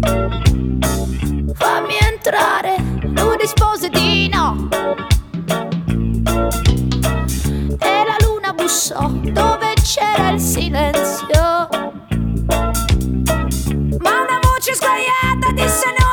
fammi entrare. Lui rispose di no. E la luna bussò dove c'era il silenzio. Ma una voce sguaiata disse no.